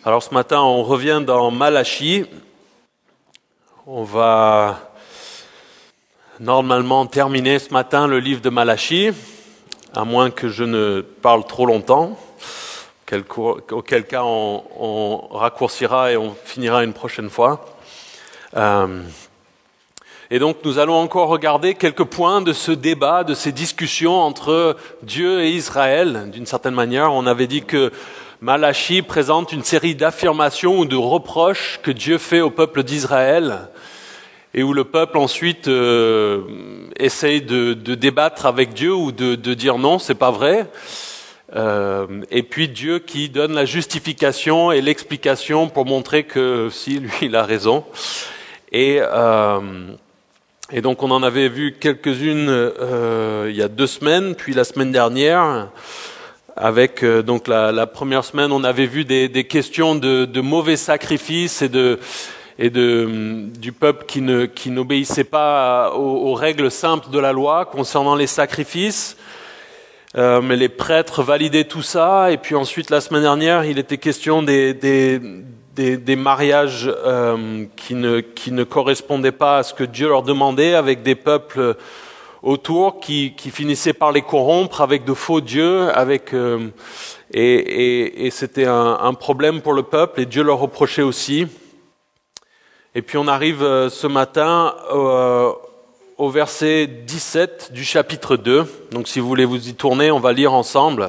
Alors ce matin, on revient dans Malachie. On va normalement terminer ce matin le livre de Malachie, à moins que je ne parle trop longtemps, auquel cas on raccourcira et on finira une prochaine fois. Et donc nous allons encore regarder quelques points de ce débat, de ces discussions entre Dieu et Israël. D'une certaine manière, on avait dit que Malachie présente une série d'affirmations ou de reproches que Dieu fait au peuple d'Israël et où le peuple ensuite essaye de débattre avec Dieu ou de dire non, c'est pas vrai. Et puis Dieu qui donne la justification et l'explication pour montrer que si, lui, il a raison. Et donc on en avait vu quelques-unes il y a 2 semaines, puis la semaine dernière. Avec donc la première semaine, on avait vu des questions de mauvais sacrifices et du peuple qui n'obéissait pas aux règles simples de la loi concernant les sacrifices. Mais les prêtres validaient tout ça. Et puis ensuite, la semaine dernière, il était question des mariages qui ne correspondaient pas à ce que Dieu leur demandait, avec des peuples autour qui finissaient par les corrompre avec de faux dieux, et c'était un problème pour le peuple, et Dieu leur reprochait aussi. Et puis on arrive ce matin au verset 17 du chapitre 2. Donc si vous voulez vous y tourner, on va lire ensemble.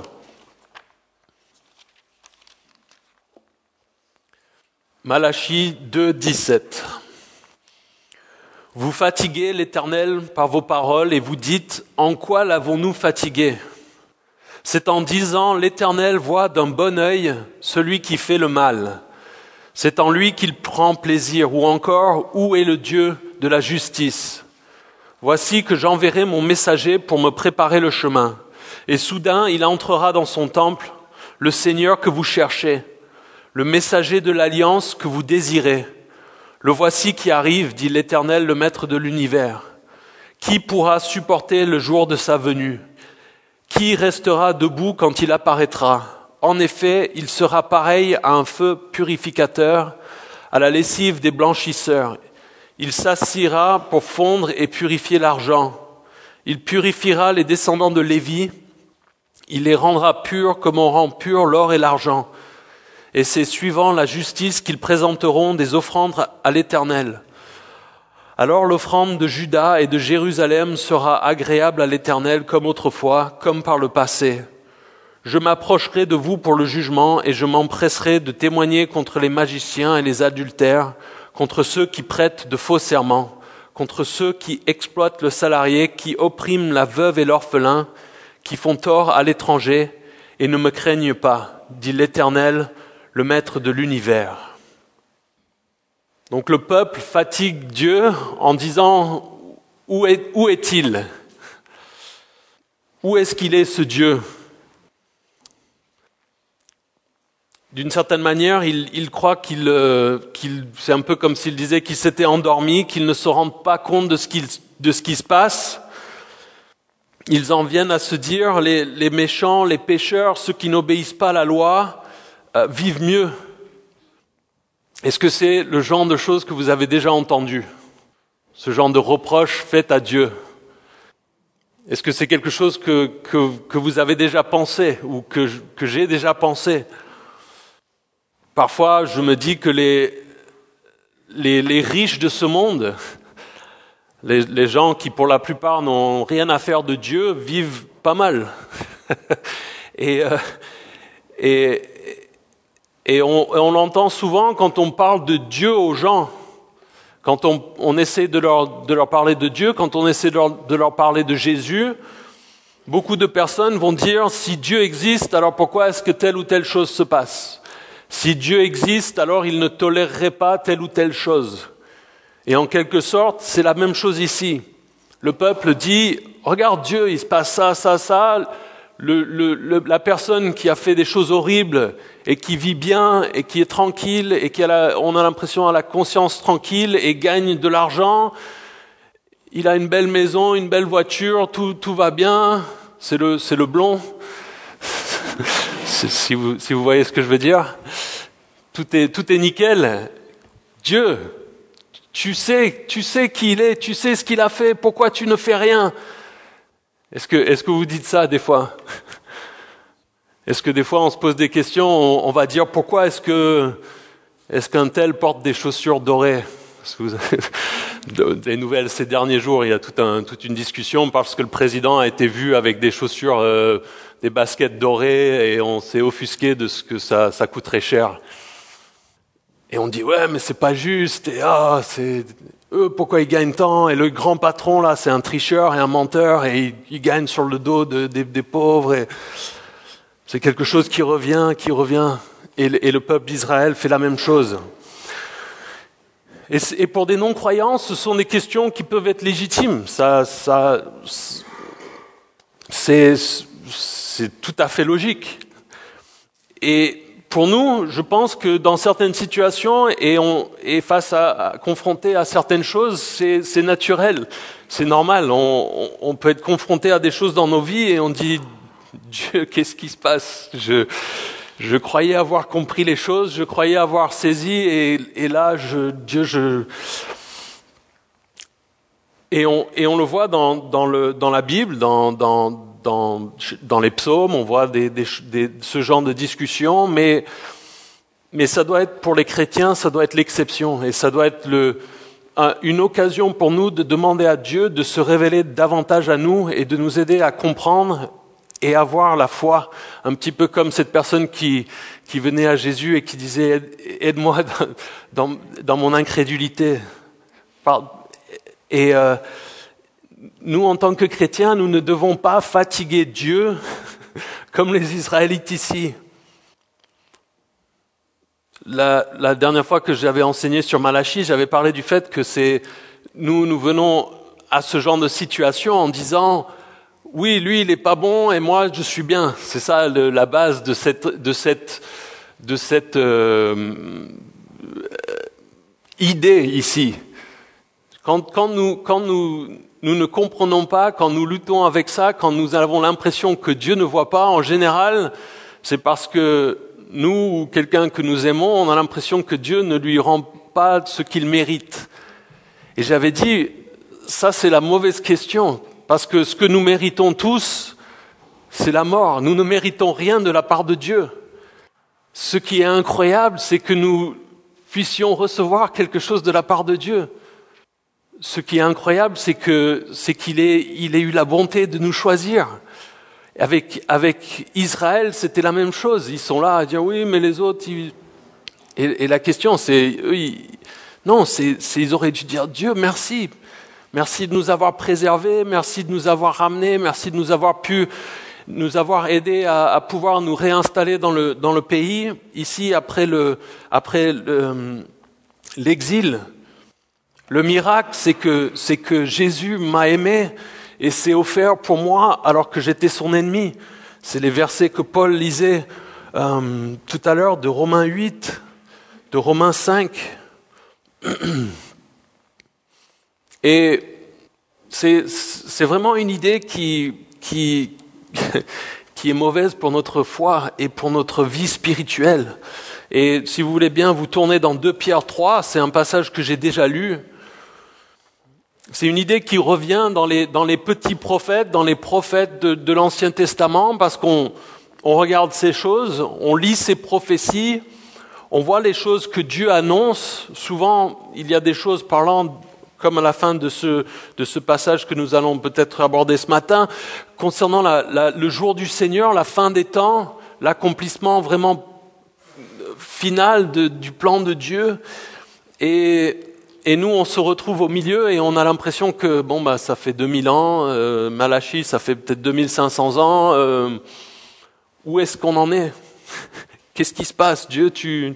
Malachie 2, 17. Vous fatiguez l'Éternel par vos paroles et vous dites, en quoi l'avons-nous fatigué ? C'est en disant, l'Éternel voit d'un bon œil celui qui fait le mal. C'est en lui qu'il prend plaisir. Ou encore, où est le Dieu de la justice ? Voici que j'enverrai mon messager pour me préparer le chemin. Et soudain, il entrera dans son temple, le Seigneur que vous cherchez, le messager de l'alliance que vous désirez. Le voici qui arrive, dit l'Éternel, le Maître de l'univers. Qui pourra supporter le jour de sa venue ? Qui restera debout quand il apparaîtra ? En effet, il sera pareil à un feu purificateur, à la lessive des blanchisseurs. Il s'assiera pour fondre et purifier l'argent. Il purifiera les descendants de Lévi. Il les rendra purs comme on rend pur l'or et l'argent. Et c'est suivant la justice qu'ils présenteront des offrandes à l'Éternel. Alors l'offrande de Juda et de Jérusalem sera agréable à l'Éternel comme autrefois, comme par le passé. Je m'approcherai de vous pour le jugement et je m'empresserai de témoigner contre les magiciens et les adultères, contre ceux qui prêtent de faux serments, contre ceux qui exploitent le salarié, qui oppriment la veuve et l'orphelin, qui font tort à l'étranger et ne me craignent pas, dit l'Éternel, le Maître de l'univers. Donc le peuple fatigue Dieu en disant « Où est-il ? Où est-ce qu'il est ce Dieu ?» D'une certaine manière, il croit c'est un peu comme s'il disait qu'il s'était endormi, qu'il ne se rend pas compte de ce qui se passe. Ils en viennent à se dire, les méchants, les pécheurs, ceux qui n'obéissent pas à la loi, vivent mieux. Est-ce que c'est le genre de choses que vous avez déjà entendu ? Ce genre de reproches faits à Dieu ? Est-ce que c'est quelque chose que vous avez déjà pensé ou que j'ai déjà pensé ? Parfois, je me dis que les riches de ce monde, les gens qui pour la plupart n'ont rien à faire de Dieu, vivent pas mal. Et on l'entend souvent quand on parle de Dieu aux gens, quand on essaie de leur parler de Dieu, quand on essaie de leur parler de Jésus, beaucoup de personnes vont dire, si Dieu existe, alors pourquoi est-ce que telle ou telle chose se passe ? Si Dieu existe, alors il ne tolérerait pas telle ou telle chose. Et en quelque sorte, c'est la même chose ici. Le peuple dit, regarde Dieu, il se passe ça. La personne qui a fait des choses horribles et qui vit bien et qui est tranquille et on a l'impression à la conscience tranquille et gagne de l'argent, il a une belle maison, une belle voiture, tout va bien, c'est le blond. Si vous voyez ce que je veux dire. tout est nickel. Dieu, tu sais qui il est, tu sais ce qu'il a fait, pourquoi tu ne fais rien? Est-ce que vous dites ça des fois? Est-ce que des fois on se pose des questions, on va dire pourquoi est-ce qu'un tel porte des chaussures dorées? Parce que vous avez des nouvelles ces derniers jours, il y a toute une discussion parce que le président a été vu avec des chaussures, des baskets dorées, et on s'est offusqué de ce que ça coûterait cher. Et on dit ouais mais c'est pas juste, et c'est eux pourquoi ils gagnent tant, et le grand patron là c'est un tricheur et un menteur, et il gagne sur le dos des pauvres, et c'est quelque chose qui revient, et le peuple d'Israël fait la même chose. Et pour des non-croyants, ce sont des questions qui peuvent être légitimes. C'est tout à fait logique. Et pour nous, je pense que dans certaines situations, et face confronté à certaines choses, c'est naturel, c'est normal. On peut être confronté à des choses dans nos vies et on dit Dieu, qu'est-ce qui se passe? Je croyais avoir compris les choses, je croyais avoir saisi, et là, et on le voit dans la Bible, dans les psaumes, on voit ce genre de discussion, mais ça doit être pour les chrétiens, ça doit être l'exception, et ça doit être une occasion pour nous de demander à Dieu de se révéler davantage à nous et de nous aider à comprendre et avoir la foi, un petit peu comme cette personne qui venait à Jésus et qui disait « Aide-moi dans mon incrédulité ». Et nous, en tant que chrétiens, nous ne devons pas fatiguer Dieu comme les Israélites ici. La dernière fois que j'avais enseigné sur Malachie, j'avais parlé du fait que nous venons à ce genre de situation en disant « Oui, lui, il est pas bon et moi, je suis bien. » C'est ça la base de cette idée ici. Quand nous ne comprenons pas, quand nous luttons avec ça, quand nous avons l'impression que Dieu ne voit pas, en général, c'est parce que nous ou quelqu'un que nous aimons, on a l'impression que Dieu ne lui rend pas ce qu'il mérite. Et j'avais dit, ça c'est la mauvaise question. Parce que ce que nous méritons tous, c'est la mort. Nous ne méritons rien de la part de Dieu. Ce qui est incroyable, c'est que nous puissions recevoir quelque chose de la part de Dieu. Ce qui est incroyable, c'est qu'il ait eu la bonté de nous choisir. Avec Israël, c'était la même chose. Ils sont là à dire oui, mais les autres. Et la question, c'est eux, ils auraient dû dire Dieu, merci. Merci de nous avoir préservés, merci de nous avoir ramenés, merci de nous avoir aidés à pouvoir nous réinstaller dans le pays, ici après l'exil. Le miracle, c'est que Jésus m'a aimé et s'est offert pour moi alors que j'étais son ennemi. C'est les versets que Paul lisait tout à l'heure de Romains 8, de Romains 5. Et c'est vraiment une idée qui est mauvaise pour notre foi et pour notre vie spirituelle. Et si vous voulez bien vous tourner dans 2 Pierre 3, c'est un passage que j'ai déjà lu. C'est une idée qui revient dans les petits prophètes, dans les prophètes de l'Ancien Testament, parce qu'on regarde ces choses, on lit ces prophéties, on voit les choses que Dieu annonce. Souvent, il y a des choses parlant, comme à la fin de ce passage que nous allons peut-être aborder ce matin, concernant le jour du Seigneur, la fin des temps, l'accomplissement vraiment final du plan de Dieu. Et nous, on se retrouve au milieu et on a l'impression que ça fait 2000 ans, Malachie, ça fait peut-être 2500 ans. Où est-ce qu'on en est? Qu'est-ce qui se passe? Dieu,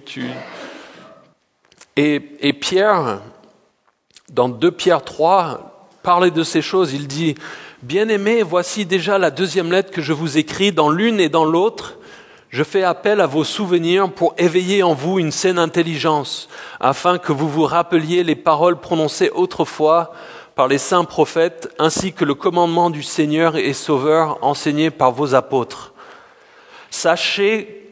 Et Pierre, dans 2 Pierre 3, parlait de ces choses. Il dit « Bien-aimés, voici déjà la 2e lettre que je vous écris. Dans l'une et dans l'autre, je fais appel à vos souvenirs pour éveiller en vous une saine intelligence, afin que vous vous rappeliez les paroles prononcées autrefois par les saints prophètes, ainsi que le commandement du Seigneur et Sauveur enseigné par vos apôtres. Sachez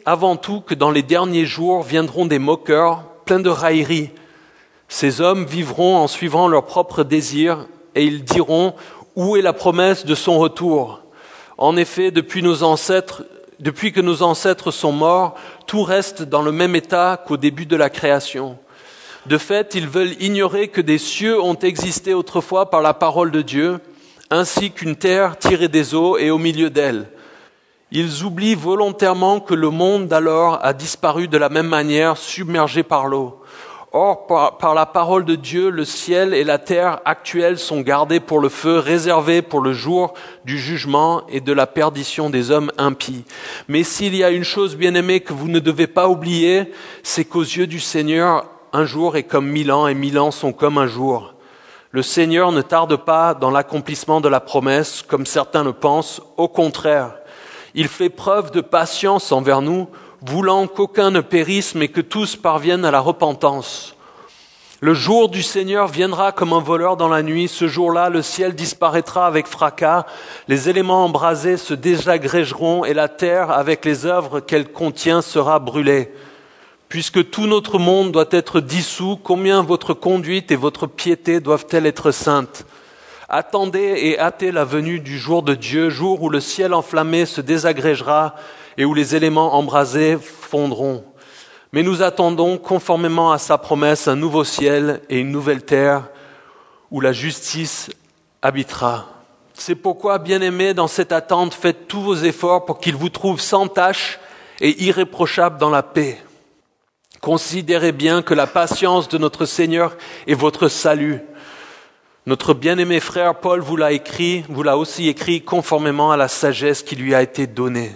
avant tout que dans les derniers jours viendront des moqueurs, pleins de railleries. Ces hommes vivront en suivant leurs propres désirs, et ils diront « Où est la promesse de son retour ?» En effet, depuis que nos ancêtres sont morts, tout reste dans le même état qu'au début de la création. De fait, ils veulent ignorer que des cieux ont existé autrefois par la parole de Dieu, ainsi qu'une terre tirée des eaux et au milieu d'elle. Ils oublient volontairement que le monde d'alors a disparu de la même manière, submergé par l'eau. Or, par la parole de Dieu, le ciel et la terre actuels sont gardés pour le feu, réservés pour le jour du jugement et de la perdition des hommes impies. Mais s'il y a une chose bien-aimée que vous ne devez pas oublier, c'est qu'aux yeux du Seigneur, un jour est comme 1000 ans et 1000 ans sont comme un jour. Le Seigneur ne tarde pas dans l'accomplissement de la promesse, comme certains le pensent. Au contraire, il fait preuve de patience envers nous, voulant qu'aucun ne périsse, mais que tous parviennent à la repentance. Le jour du Seigneur viendra comme un voleur dans la nuit. Ce jour-là, le ciel disparaîtra avec fracas, les éléments embrasés se désagrégeront et la terre, avec les œuvres qu'elle contient, sera brûlée. Puisque tout notre monde doit être dissous, combien votre conduite et votre piété doivent-elles être saintes ? Attendez et hâtez la venue du jour de Dieu, jour où le ciel enflammé se désagrégera et où les éléments embrasés fondront. Mais nous attendons, conformément à sa promesse, un nouveau ciel et une nouvelle terre où la justice habitera. C'est pourquoi, bien-aimés, dans cette attente, faites tous vos efforts pour qu'il vous trouve sans tache et irréprochable dans la paix. Considérez bien que la patience de notre Seigneur est votre salut. Notre bien-aimé frère Paul vous l'a aussi écrit conformément à la sagesse qui lui a été donnée.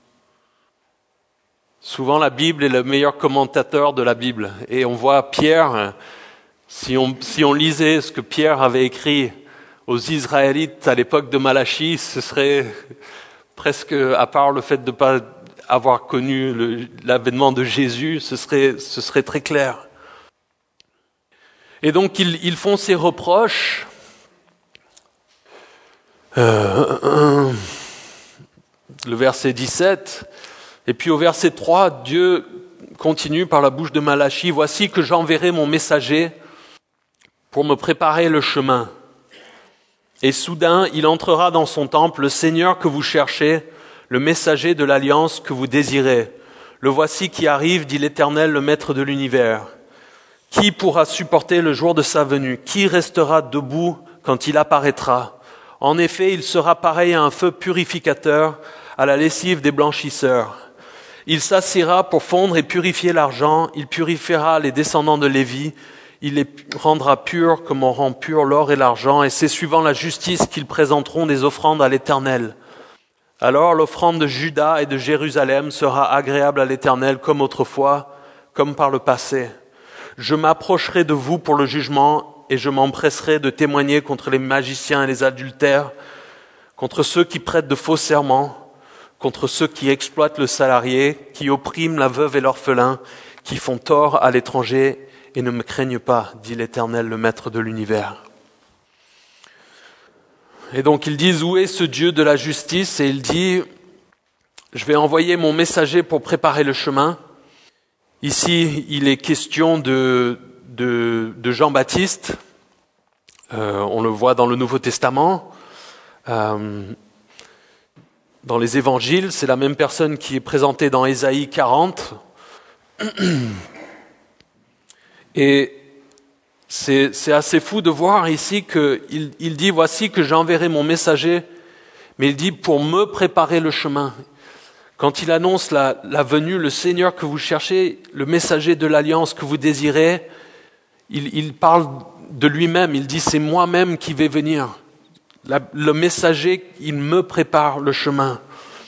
Souvent, la Bible est le meilleur commentateur de la Bible. Et on voit Pierre, si on lisait ce que Pierre avait écrit aux Israélites à l'époque de Malachie, ce serait presque, à part le fait de ne pas avoir connu l'avènement de Jésus, ce serait très clair. Et donc, ils font ces reproches. Le verset 17, et puis au verset 3, Dieu continue par la bouche de Malachie, « Voici que j'enverrai mon messager pour me préparer le chemin. Et soudain, il entrera dans son temple, le Seigneur que vous cherchez, le messager de l'alliance que vous désirez. Le voici qui arrive, dit l'Éternel, le Maître de l'univers. Qui pourra supporter le jour de sa venue? Qui restera debout quand il apparaîtra? En effet, il sera pareil à un feu purificateur, à la lessive des blanchisseurs. Il s'assiera pour fondre et purifier l'argent, il purifiera les descendants de Lévi, il les rendra purs comme on rend pur l'or et l'argent, et c'est suivant la justice qu'ils présenteront des offrandes à l'Éternel. Alors l'offrande de Juda et de Jérusalem sera agréable à l'Éternel comme autrefois, comme par le passé. Je m'approcherai de vous pour le jugement et je m'empresserai de témoigner contre les magiciens et les adultères, contre ceux qui prêtent de faux serments, contre ceux qui exploitent le salarié, qui oppriment la veuve et l'orphelin, qui font tort à l'étranger et ne me craignent pas, dit l'Éternel, le Maître de l'univers. Et donc ils disent, où est ce Dieu de la justice? Et il dit, je vais envoyer mon messager pour préparer le chemin. Ici, il est question de Jean-Baptiste. On le voit dans le Nouveau Testament. Dans les évangiles, c'est la même personne qui est présentée dans Ésaïe 40. Et c'est assez fou de voir ici qu'il dit, voici que j'enverrai mon messager, mais il dit pour me préparer le chemin. Quand il annonce la venue, le Seigneur que vous cherchez, le messager de l'alliance que vous désirez, il parle de lui-même, il dit c'est moi-même qui vais venir. Le messager, il me prépare le chemin.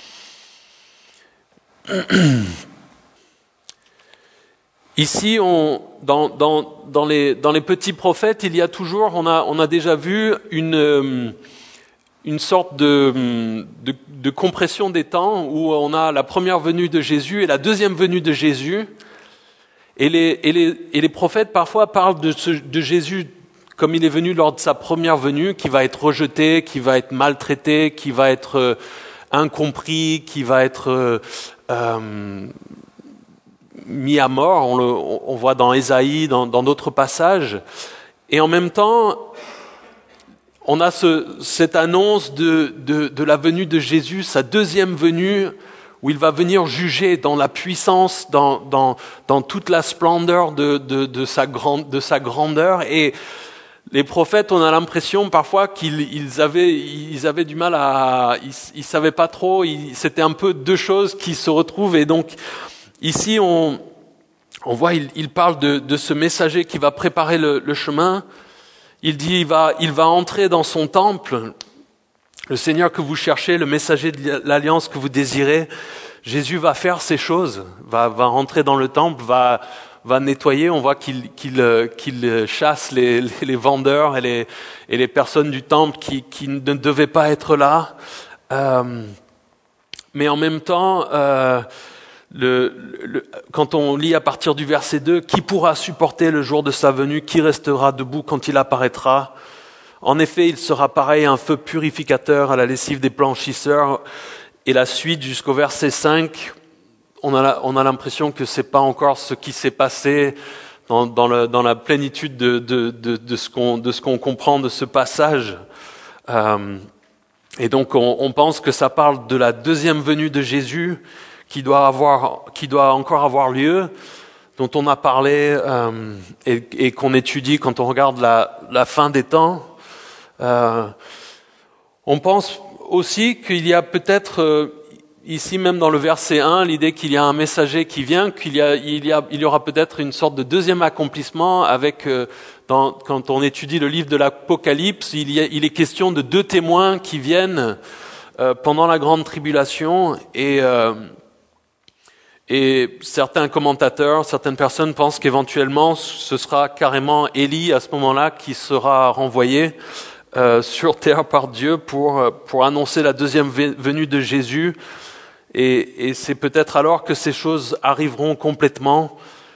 Ici, dans les petits prophètes, il y a toujours, on a déjà vu une sorte de compression des temps où on a la première venue de Jésus et la deuxième venue de Jésus. Et les prophètes parfois parlent de Jésus comme il est venu lors de sa première venue, qui va être rejeté, qui va être maltraité, qui va être incompris, qui va être mis à mort, on voit dans Ésaïe, dans d'autres passages, et en même temps, on a cette annonce de la venue de Jésus, sa deuxième venue, où il va venir juger dans la puissance, dans toute la splendeur de sa grandeur. Et les prophètes, on a l'impression parfois qu'ils avaient du mal ils savaient pas trop, c'était un peu deux choses qui se retrouvent. Et donc, ici, on voit, il parle de ce messager qui va préparer le chemin. Il dit, il va entrer dans son temple. Le Seigneur que vous cherchez, le messager de l'alliance que vous désirez, Jésus va faire ces choses, va rentrer dans le temple, va nettoyer. On voit qu'il chasse les vendeurs et les personnes du temple qui ne devaient pas être là. Mais en même temps, quand on lit à partir du verset 2, qui pourra supporter le jour de sa venue, qui restera debout quand il apparaîtra? En effet, il sera pareil à un feu purificateur, à la lessive des blanchisseurs. Et la suite jusqu'au verset 5, on a l'impression que c'est pas encore ce qui s'est passé dans la plénitude de ce qu'on comprend de ce passage. Et donc on pense que ça parle de la deuxième venue de Jésus qui doit encore avoir lieu, dont on a parlé et qu'on étudie quand on regarde la fin des temps. On pense aussi qu'il y a peut-être ici même dans le verset 1 l'idée qu'il y a un messager qui vient, il y aura peut-être une sorte de deuxième accomplissement avec quand on étudie le livre de l'Apocalypse, il est question de deux témoins qui viennent pendant la grande tribulation et certains commentateurs, certaines personnes pensent qu'éventuellement ce sera carrément Élie à ce moment-là qui sera renvoyé sur terre par Dieu pour annoncer la deuxième venue de Jésus. Et c'est peut-être alors que ces choses arriveront complètement.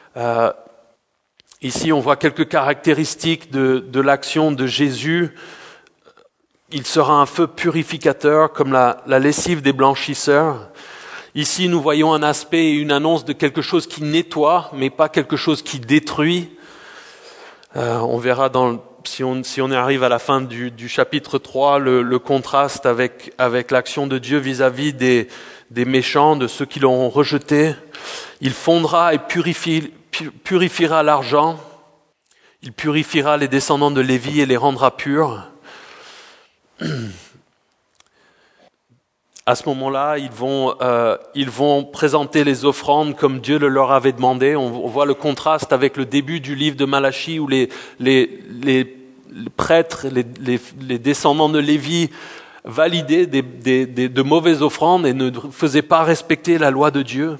Ici, on voit quelques caractéristiques de l'action de Jésus. Il sera un feu purificateur comme la lessive des blanchisseurs. Ici, nous voyons un aspect et une annonce de quelque chose qui nettoie, mais pas quelque chose qui détruit. On verra si on arrive à la fin du chapitre 3, le contraste avec l'action de Dieu vis-à-vis des méchants, de ceux qui l'ont rejeté. Il fondra et purifiera l'argent. Il purifiera les descendants de Lévi et les rendra purs. À ce moment-là, ils vont présenter les offrandes comme Dieu le leur avait demandé. On voit le contraste avec le début du livre de Malachie où les prêtres, les descendants de Lévi validaient de mauvaises offrandes et ne faisaient pas respecter la loi de Dieu.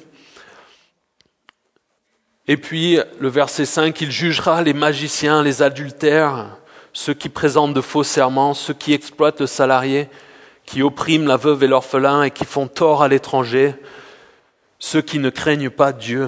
Et puis, le verset 5, il jugera les magiciens, les adultères, ceux qui présentent de faux serments, ceux qui exploitent le salarié, qui oppriment la veuve et l'orphelin et qui font tort à l'étranger, ceux qui ne craignent pas Dieu.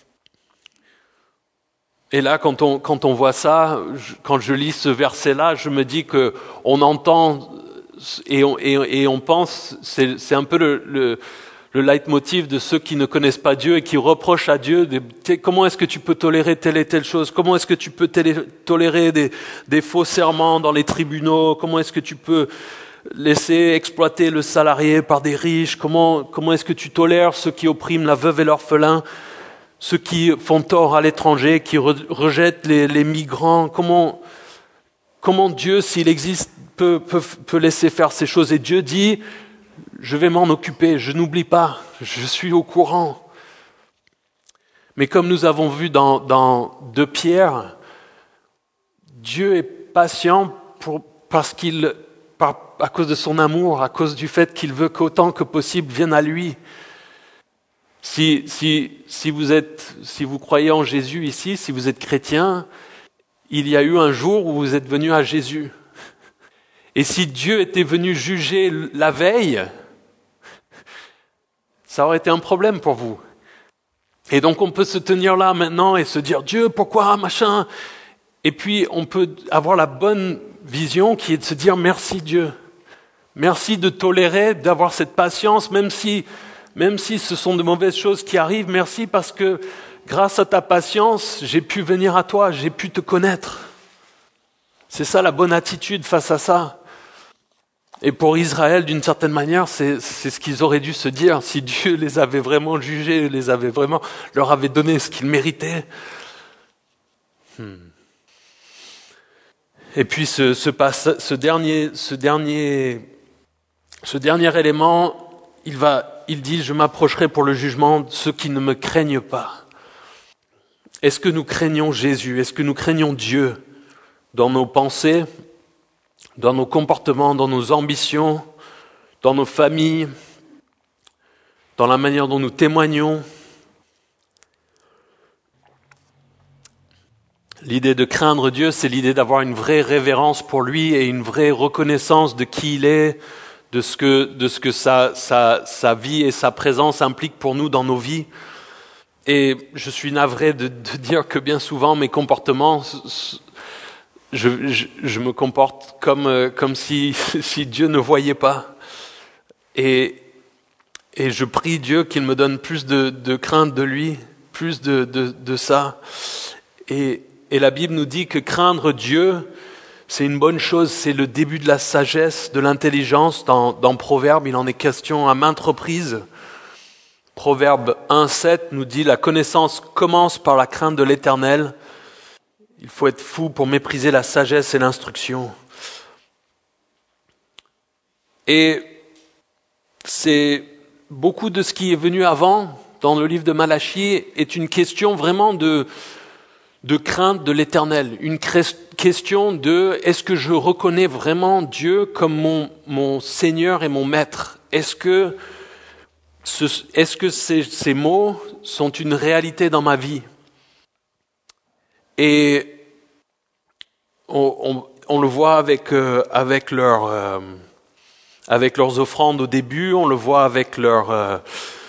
Et là, quand on voit ça, quand je lis ce verset-là, je me dis que on entend et on pense, c'est un peu le leitmotiv de ceux qui ne connaissent pas Dieu et qui reprochent à Dieu comment est-ce que tu peux tolérer telle et telle chose, comment est-ce que tu peux tolérer des faux serments dans les tribunaux, comment est-ce que tu peux laisser exploiter le salarié par des riches, comment est-ce que tu tolères ceux qui oppriment la veuve et l'orphelin, ceux qui font tort à l'étranger, qui rejettent les migrants, comment Dieu, s'il existe, peut laisser faire ces choses. Et Dieu dit, je vais m'en occuper, je n'oublie pas, je suis au courant. Mais comme nous avons vu dans 2 Pierre, Dieu est patient à cause de son amour, à cause du fait qu'il veut qu'autant que possible vienne à lui. Si vous croyez en Jésus ici, si vous êtes chrétien, il y a eu un jour où vous êtes venu à Jésus. Et si Dieu était venu juger la veille, ça aurait été un problème pour vous. Et donc on peut se tenir là maintenant et se dire, Dieu, pourquoi, machin? Et puis on peut avoir la bonne vision qui est de se dire, merci Dieu. Merci de tolérer, d'avoir cette patience, même si Même si ce sont de mauvaises choses qui arrivent, merci parce que grâce à ta patience, j'ai pu venir à toi, j'ai pu te connaître. C'est ça la bonne attitude face à ça. Et pour Israël, d'une certaine manière, c'est ce qu'ils auraient dû se dire si Dieu les avait vraiment jugés, leur avait donné ce qu'ils méritaient. Et puis ce dernier élément, il dit, je m'approcherai pour le jugement de ceux qui ne me craignent pas. Est-ce que nous craignons Jésus? Est-ce que nous craignons Dieu dans nos pensées, dans nos comportements, dans nos ambitions, dans nos familles, dans la manière dont nous témoignons? L'idée de craindre Dieu, c'est l'idée d'avoir une vraie révérence pour lui et une vraie reconnaissance de qui il est, de ce que sa vie et sa présence impliquent pour nous dans nos vies. Et je suis navré de dire que bien souvent mes comportements, je me comporte comme si Dieu ne voyait pas. Et je prie Dieu qu'il me donne plus de crainte de lui, plus de ça. Et la Bible nous dit que craindre Dieu, c'est une bonne chose, c'est le début de la sagesse, de l'intelligence. Dans Proverbe, il en est question à maintes reprises. Proverbe 1,7 nous dit « La connaissance commence par la crainte de l'Éternel. Il faut être fou pour mépriser la sagesse et l'instruction. » Et c'est beaucoup de ce qui est venu avant, dans le livre de Malachie, est une question vraiment de crainte de l'Éternel, une question de est-ce que je reconnais vraiment Dieu comme mon Seigneur et mon Maître? Est-ce que ces mots sont une réalité dans ma vie? Et on le voit avec leurs offrandes au début, on le voit avec leurs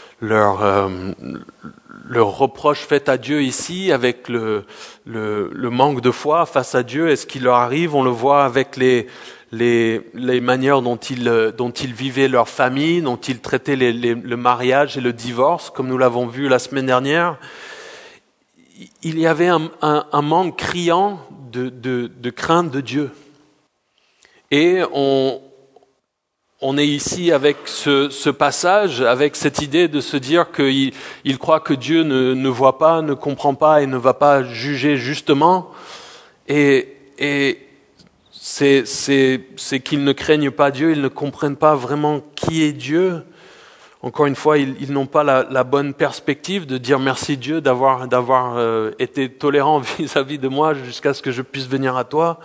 reproches faits à Dieu ici, avec le manque de foi face à Dieu, est-ce qu'il leur arrive? On le voit avec les manières dont ils vivaient leur famille, dont ils traitaient le mariage et le divorce, comme nous l'avons vu la semaine dernière. Il y avait un manque criant de crainte de Dieu. Et on est ici avec ce passage, avec cette idée de se dire qu'il croit que Dieu ne voit pas, ne comprend pas et ne va pas juger justement. Et c'est qu'ils ne craignent pas Dieu, ils ne comprennent pas vraiment qui est Dieu. Encore une fois, ils n'ont pas la bonne perspective de dire merci Dieu d'avoir été tolérant vis-à-vis de moi jusqu'à ce que je puisse venir à toi.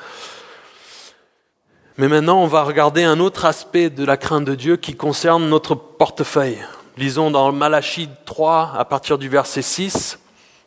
Mais maintenant, on va regarder un autre aspect de la crainte de Dieu qui concerne notre portefeuille. Lisons dans Malachie 3, à partir du verset 6.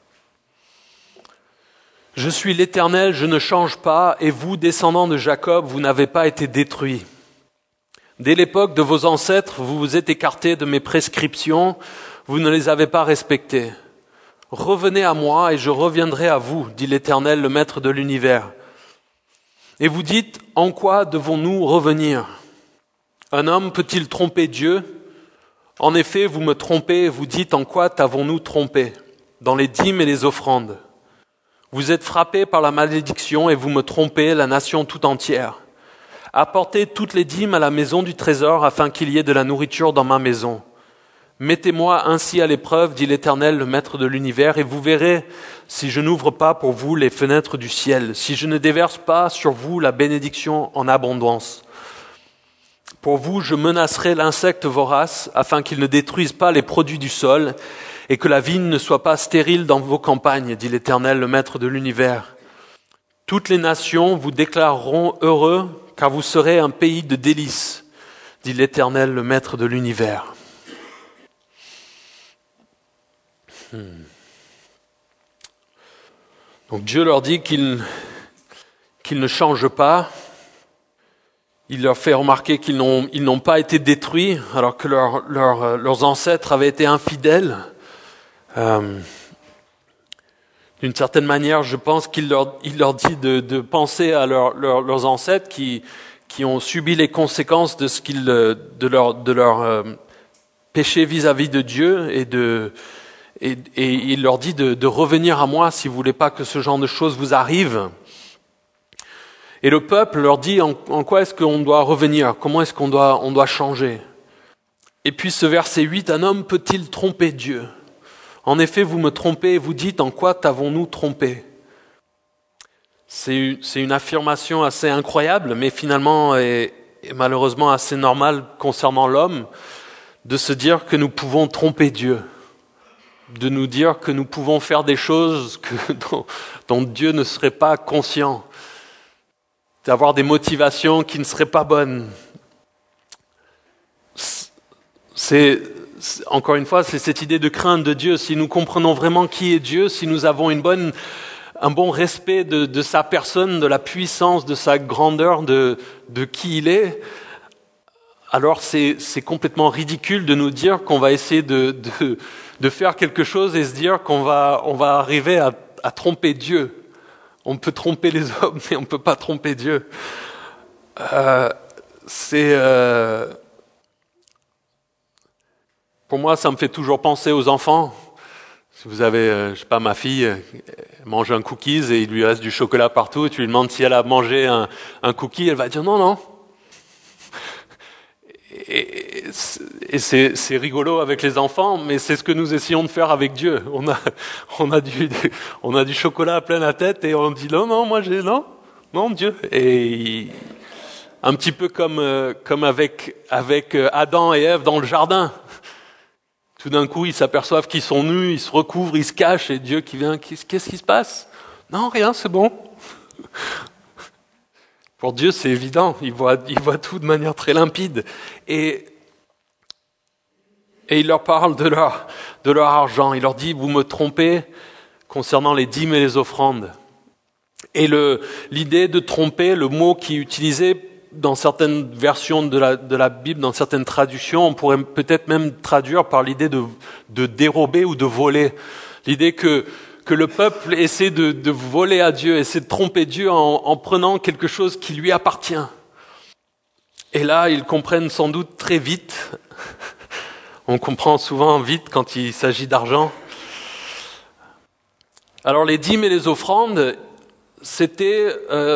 « Je suis l'Éternel, je ne change pas, et vous, descendants de Jacob, vous n'avez pas été détruits. Dès l'époque de vos ancêtres, vous vous êtes écartés de mes prescriptions, vous ne les avez pas respectées. Revenez à moi, et je reviendrai à vous, dit l'Éternel, le Maître de l'univers. Et vous dites, en quoi devons-nous revenir? Un homme peut-il tromper Dieu? En effet, vous me trompez et vous dites, en quoi t'avons-nous trompé? Dans les dîmes et les offrandes. Vous êtes frappés par la malédiction et vous me trompez, la nation tout entière. Apportez toutes les dîmes à la maison du trésor afin qu'il y ait de la nourriture dans ma maison. Mettez-moi ainsi à l'épreuve, dit l'Éternel, le Maître de l'univers, et vous verrez si je n'ouvre pas pour vous les fenêtres du ciel, si je ne déverse pas sur vous la bénédiction en abondance. Pour vous, je menacerai l'insecte vorace, afin qu'il ne détruise pas les produits du sol, et que la vigne ne soit pas stérile dans vos campagnes, dit l'Éternel, le Maître de l'univers. Toutes les nations vous déclareront heureux, car vous serez un pays de délices, dit l'Éternel, le Maître de l'univers. Donc Dieu leur dit qu'ils ne changent pas. Il leur fait remarquer qu'ils n'ont pas été détruits alors que leurs ancêtres avaient été infidèles. D'une certaine manière, je pense qu'il leur dit de penser à leurs ancêtres qui ont subi les conséquences de leur péché vis-à-vis de Dieu et il leur dit de revenir à moi si vous voulez pas que ce genre de choses vous arrive. Et le peuple leur dit en quoi est-ce qu'on doit revenir, comment est-ce qu'on doit changer. Et puis ce verset 8, un homme peut-il tromper Dieu ? En effet, vous me trompez et vous dites en quoi t'avons-nous trompé ? C'est une affirmation assez incroyable, mais finalement est malheureusement assez normale concernant l'homme, de se dire que nous pouvons tromper Dieu, de nous dire que nous pouvons faire des choses dont Dieu ne serait pas conscient, d'avoir des motivations qui ne seraient pas bonnes. Encore une fois, c'est cette idée de crainte de Dieu. Si nous comprenons vraiment qui est Dieu, si nous avons un bon respect de sa personne, de la puissance, de sa grandeur, de qui il est, alors c'est complètement ridicule de nous dire qu'on va essayer de faire quelque chose et se dire qu'on va arriver à tromper Dieu. On peut tromper les hommes, mais on ne peut pas tromper Dieu. Pour moi, ça me fait toujours penser aux enfants. Si vous avez, je sais pas, ma fille mange un cookies et il lui reste du chocolat partout, et tu lui demandes si elle a mangé un cookie, elle va dire non. Et c'est rigolo avec les enfants, mais c'est ce que nous essayons de faire avec Dieu. On a du chocolat plein la tête et on dit non Dieu. Et un petit peu comme avec Adam et Ève dans le jardin. Tout d'un coup, ils s'aperçoivent qu'ils sont nus, ils se recouvrent, ils se cachent, et Dieu qui vient, qu'est-ce qui se passe ? Non, rien, c'est bon. Pour Dieu, c'est évident, il voit tout de manière très limpide. Et il leur parle de leur argent, il leur dit, vous me trompez concernant les dîmes et les offrandes. Et l'idée de tromper, le mot qui est utilisé dans certaines versions de la Bible, dans certaines traductions, on pourrait peut-être même traduire par l'idée de dérober ou de voler. L'idée que le peuple essaie de voler à Dieu, essaie de tromper Dieu en prenant quelque chose qui lui appartient. Et là, ils comprennent sans doute très vite. On comprend souvent vite quand il s'agit d'argent. Alors les dîmes et les offrandes, c'était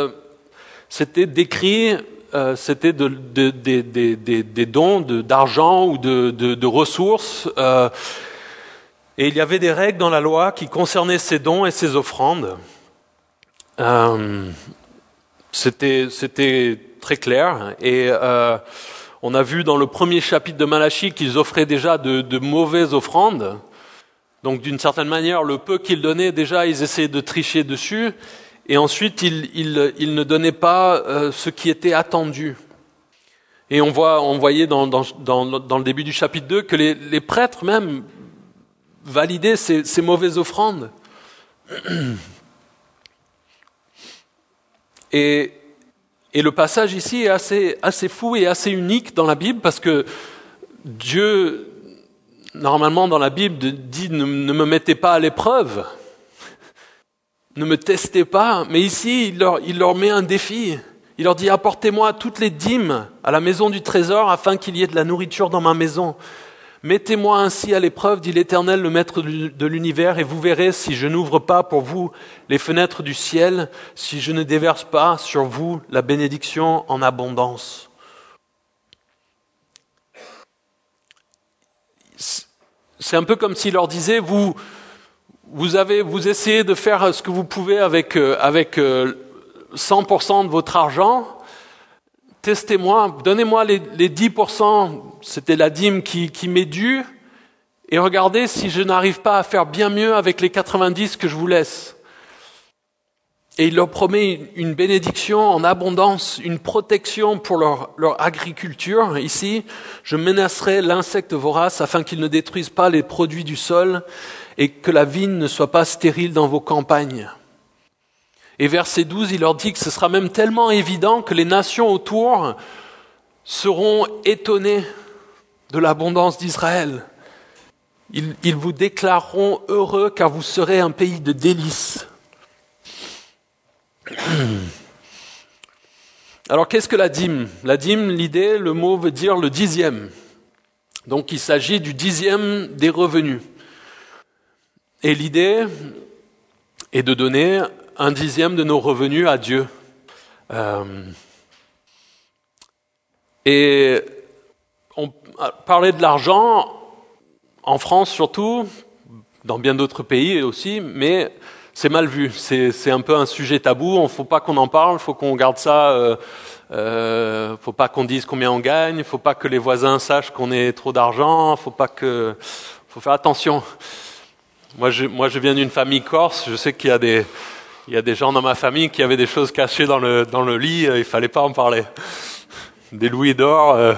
décrit, c'était des dons d'argent ou de ressources. Et il y avait des règles dans la loi qui concernaient ces dons et ces offrandes. C'était très clair. Et on a vu dans le premier chapitre de Malachie qu'ils offraient déjà de mauvaises offrandes. Donc d'une certaine manière, le peu qu'ils donnaient, déjà, ils essayaient de tricher dessus. Et ensuite, ils ne donnaient pas ce qui était attendu. Et on voyait dans le début du chapitre 2 que les prêtres même validaient ces mauvaises offrandes. Et le passage ici est assez fou et assez unique dans la Bible parce que Dieu, normalement dans la Bible, dit ne me mettez pas à l'épreuve. Ne me testez pas, mais ici, il leur met un défi. Il leur dit, apportez-moi toutes les dîmes à la maison du trésor afin qu'il y ait de la nourriture dans ma maison. Mettez-moi ainsi à l'épreuve, dit l'Éternel, le Maître de l'univers, et vous verrez si je n'ouvre pas pour vous les fenêtres du ciel, si je ne déverse pas sur vous la bénédiction en abondance. C'est un peu comme s'il leur disait, vous essayez de faire ce que vous pouvez avec 100% de votre argent. Testez-moi, donnez-moi les 10%, c'était la dîme qui m'est due, et regardez si je n'arrive pas à faire bien mieux avec les 90 que je vous laisse. Et il leur promet une bénédiction en abondance, une protection pour leur agriculture. Ici, je menacerai l'insecte vorace afin qu'il ne détruise pas les produits du sol et que la vigne ne soit pas stérile dans vos campagnes. Et verset 12, il leur dit que ce sera même tellement évident que les nations autour seront étonnées de l'abondance d'Israël. Ils vous déclareront heureux car vous serez un pays de délices. Alors qu'est-ce que la dîme ? La dîme, l'idée, le mot veut dire le dixième. Donc il s'agit du 10e des revenus. Et l'idée est de donner un 10e de nos revenus à Dieu. Et on parlait de l'argent, en France surtout, dans bien d'autres pays aussi, mais c'est mal vu. C'est un peu un sujet tabou. Il ne faut pas qu'on en parle, il faut qu'on garde ça. Faut pas qu'on dise combien on gagne. Il faut pas que les voisins sachent qu'on ait trop d'argent. Faut faire attention. Moi, je viens d'une famille corse. Je sais qu'il y a des gens dans ma famille qui avaient des choses cachées dans le lit. Il fallait pas en parler. Des louis d'or.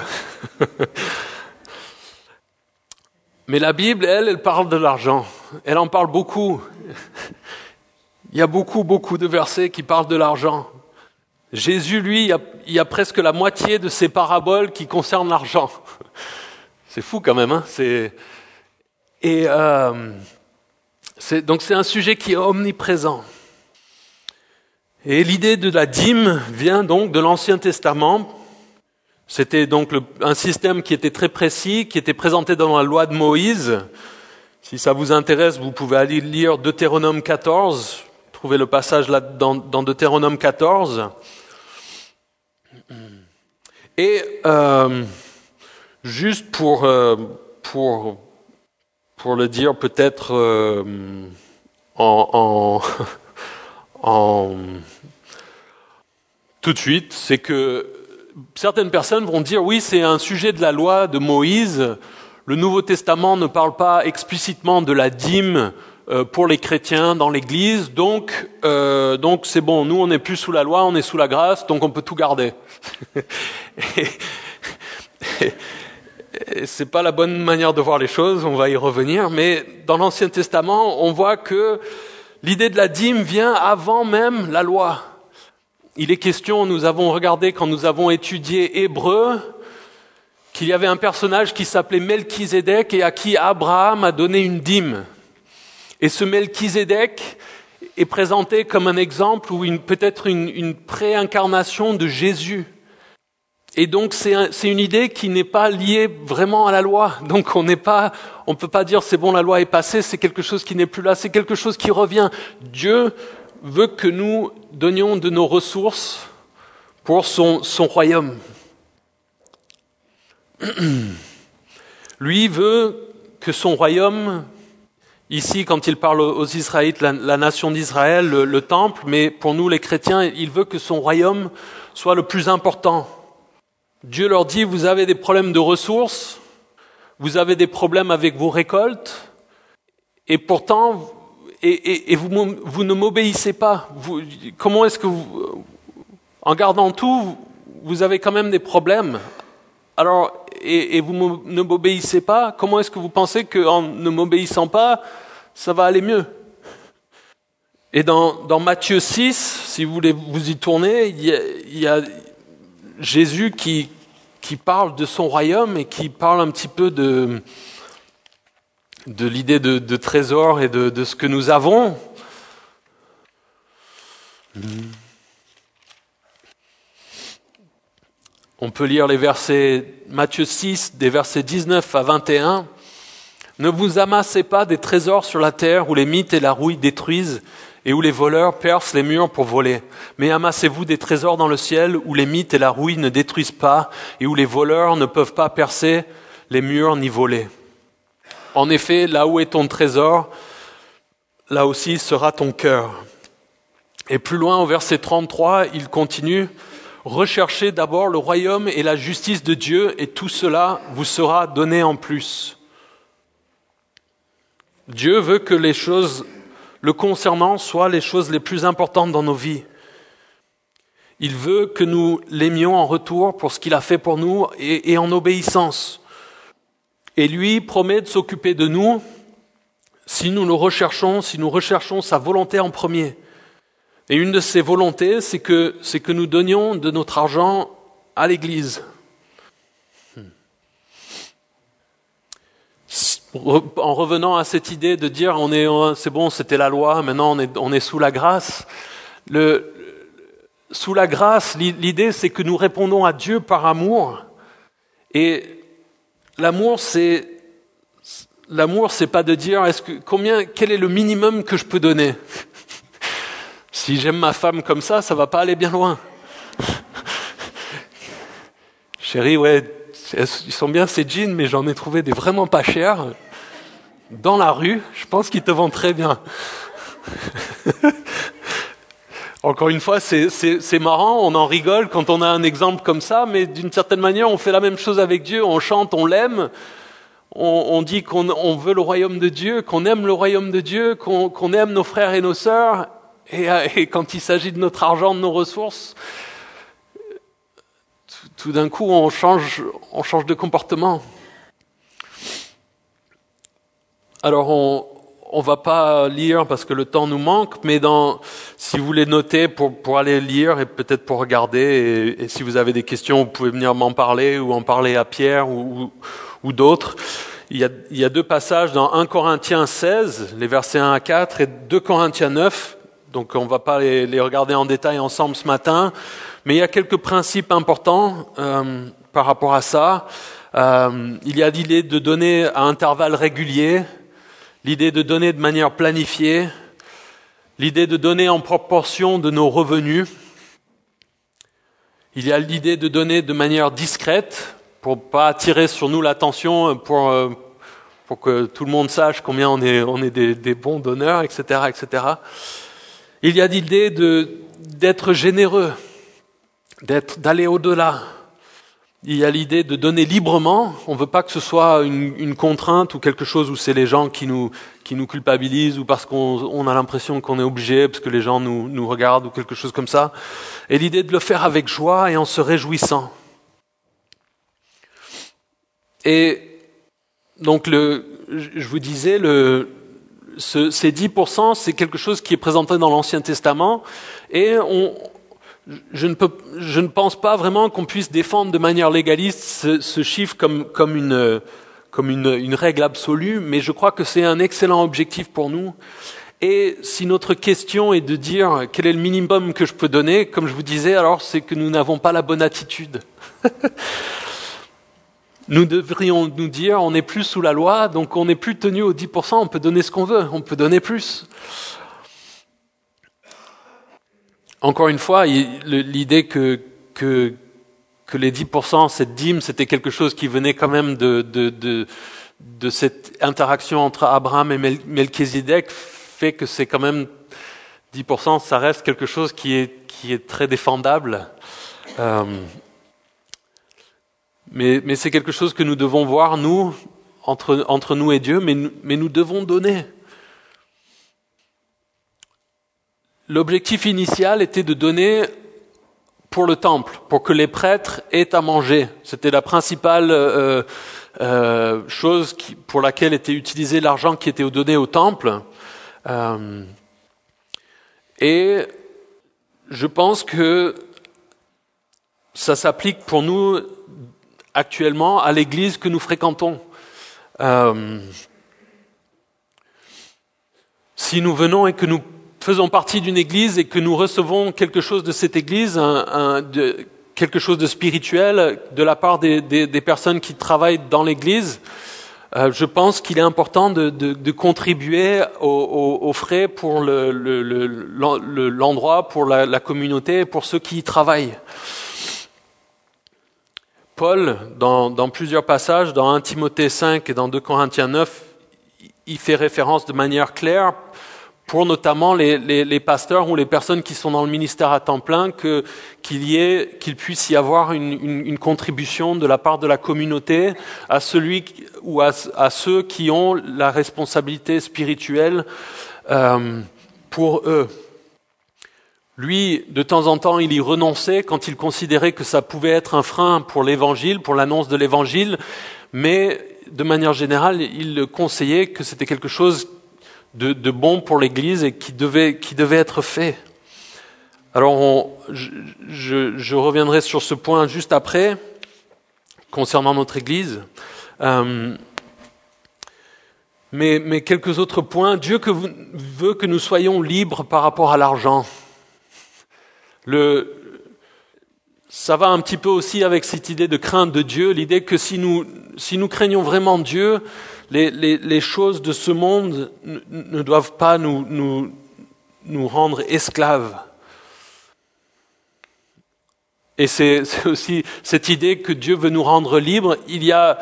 Mais la Bible, elle parle de l'argent. Elle en parle beaucoup. Il y a beaucoup de versets qui parlent de l'argent. Jésus, lui, il y a presque la moitié de ses paraboles qui concernent l'argent. C'est fou quand même, hein. Donc c'est un sujet qui est omniprésent. Et l'idée de la dîme vient donc de l'Ancien Testament. C'était donc un système qui était très précis, qui était présenté dans la loi de Moïse. Si ça vous intéresse, vous pouvez aller lire Deutéronome 14. Trouvez le passage là dans Deutéronome 14. Et juste pour le dire peut-être tout de suite, c'est que certaines personnes vont dire oui, c'est un sujet de la loi de Moïse. Le Nouveau Testament ne parle pas explicitement de la dîme pour les chrétiens dans l'Église, donc c'est bon. Nous, on n'est plus sous la loi, on est sous la grâce, donc on peut tout garder. Et c'est pas la bonne manière de voir les choses. On va y revenir. Mais dans l'Ancien Testament, on voit que l'idée de la dîme vient avant même la loi. Il est question, nous avons regardé quand nous avons étudié Hébreux, qu'il y avait un personnage qui s'appelait Melchizedek et à qui Abraham a donné une dîme. Et ce Melchizedek est présenté comme un exemple ou peut-être une préincarnation de Jésus. Et donc c'est une idée qui n'est pas liée vraiment à la loi. Donc on peut pas dire c'est bon, la loi est passée, c'est quelque chose qui n'est plus là, c'est quelque chose qui revient. Dieu veut que nous donnions de nos ressources pour son royaume. Lui veut que son royaume, ici quand il parle aux Israélites, la nation d'Israël, le temple, mais pour nous les chrétiens, il veut que son royaume soit le plus important. Dieu leur dit, vous avez des problèmes de ressources, vous avez des problèmes avec vos récoltes, et pourtant, vous ne m'obéissez pas. Comment est-ce que en gardant tout, vous avez quand même des problèmes? Alors, et vous ne m'obéissez pas, comment est-ce que vous pensez qu'en ne m'obéissant pas, ça va aller mieux? Et dans Matthieu 6, si vous voulez vous y tourner, il y a Jésus qui parle de son royaume et qui parle un petit peu de l'idée de trésor et de ce que nous avons. On peut lire les versets, Matthieu 6, des versets 19 à 21. « Ne vous amassez pas des trésors sur la terre où les mythes et la rouille détruisent et où les voleurs percent les murs pour voler. Mais amassez-vous des trésors dans le ciel où les mythes et la rouille ne détruisent pas et où les voleurs ne peuvent pas percer les murs ni voler. En effet, là où est ton trésor, là aussi sera ton cœur. » Et plus loin, au verset 33, il continue « Recherchez d'abord le royaume et la justice de Dieu et tout cela vous sera donné en plus. » Dieu veut que les choses le concernant soient les choses les plus importantes dans nos vies. Il veut que nous l'aimions en retour pour ce qu'il a fait pour nous et en obéissance. Et lui promet de s'occuper de nous si nous le recherchons, si nous recherchons sa volonté en premier. Et une de ses volontés, c'est que nous donnions de notre argent à l'Église. En revenant à cette idée de dire c'est bon, c'était la loi, maintenant on est sous la grâce. Sous la grâce, l'idée c'est que nous répondons à Dieu par amour. Et L'amour, c'est pas de dire quel est le minimum que je peux donner. Si j'aime ma femme comme ça va pas aller bien loin. Chérie, ouais, ils sont bien ces jeans, mais j'en ai trouvé des vraiment pas chers. Dans la rue, je pense qu'ils te vendent très bien. Encore une fois, c'est marrant, on en rigole quand on a un exemple comme ça, mais d'une certaine manière, on fait la même chose avec Dieu, on chante, on l'aime, on dit qu'on veut le royaume de Dieu, qu'on aime le royaume de Dieu, qu'on aime nos frères et nos sœurs, et quand il s'agit de notre argent, de nos ressources, tout d'un coup, on change de comportement. Alors, on va pas lire parce que le temps nous manque, mais si vous voulez noter pour aller lire et peut-être pour regarder, et si vous avez des questions, vous pouvez venir m'en parler ou en parler à Pierre ou d'autres. Il y a deux passages dans 1 Corinthiens 16, les versets 1 à 4, et 2 Corinthiens 9. Donc on va pas les regarder en détail ensemble ce matin, mais il y a quelques principes importants par rapport à ça. Il y a l'idée de donner à intervalles réguliers, l'idée de donner de manière planifiée, l'idée de donner en proportion de nos revenus. Il y a l'idée de donner de manière discrète, pour pas attirer sur nous l'attention, pour que tout le monde sache combien on est des bons donneurs, etc., etc. Il y a l'idée d'être généreux, d'aller au-delà. Il y a l'idée de donner librement. On ne veut pas que ce soit une contrainte ou quelque chose où c'est les gens qui nous culpabilisent ou parce qu'on a l'impression qu'on est obligé, parce que les gens nous regardent ou quelque chose comme ça. Et l'idée de le faire avec joie et en se réjouissant. Et donc je vous disais, ces 10%, c'est quelque chose qui est présenté dans l'Ancien Testament, et je ne pense pas vraiment qu'on puisse défendre de manière légaliste ce chiffre comme une règle absolue, mais je crois que c'est un excellent objectif pour nous. Et si notre question est de dire quel est le minimum que je peux donner, comme je vous disais, alors c'est que nous n'avons pas la bonne attitude. Nous devrions nous dire, on n'est plus sous la loi, donc on n'est plus tenu aux 10%, on peut donner ce qu'on veut, on peut donner plus. Encore une fois, l'idée que les 10%, cette dîme, c'était quelque chose qui venait quand même de cette interaction entre Abraham et Melchizedek, fait que c'est quand même 10%, ça reste quelque chose qui est très défendable. Mais c'est quelque chose que nous devons voir, nous, entre nous et Dieu, mais nous devons donner. L'objectif initial était de donner pour le temple, pour que les prêtres aient à manger. C'était la principale chose pour laquelle était utilisé l'argent qui était donné au temple. Et je pense que ça s'applique pour nous actuellement à l'église que nous fréquentons. Si nous venons et que nous faisons partie d'une église et que nous recevons quelque chose de cette église, quelque chose de spirituel de la part des personnes qui travaillent dans l'église, je pense qu'il est important de contribuer aux frais pour l'endroit, pour la communauté, pour ceux qui y travaillent. Paul, dans plusieurs passages, dans 1 Timothée 5 et dans 2 Corinthiens 9, il fait référence de manière claire pour notamment les pasteurs ou les personnes qui sont dans le ministère à temps plein, qu'il puisse y avoir une contribution de la part de la communauté à celui ou à ceux qui ont la responsabilité spirituelle pour eux. Lui, de temps en temps, il y renonçait quand il considérait que ça pouvait être un frein pour l'évangile, pour l'annonce de l'évangile, mais de manière générale, il conseillait que c'était quelque chose de bon pour l'Église et qui devait être fait. Alors, je reviendrai sur ce point juste après, concernant notre Église. Mais quelques autres points. Dieu veut que nous soyons libres par rapport à l'argent. ça va un petit peu aussi avec cette idée de crainte de Dieu, l'idée que si nous craignons vraiment Dieu, les choses de ce monde ne doivent pas nous rendre esclaves. Et c'est aussi cette idée que Dieu veut nous rendre libres. Il y a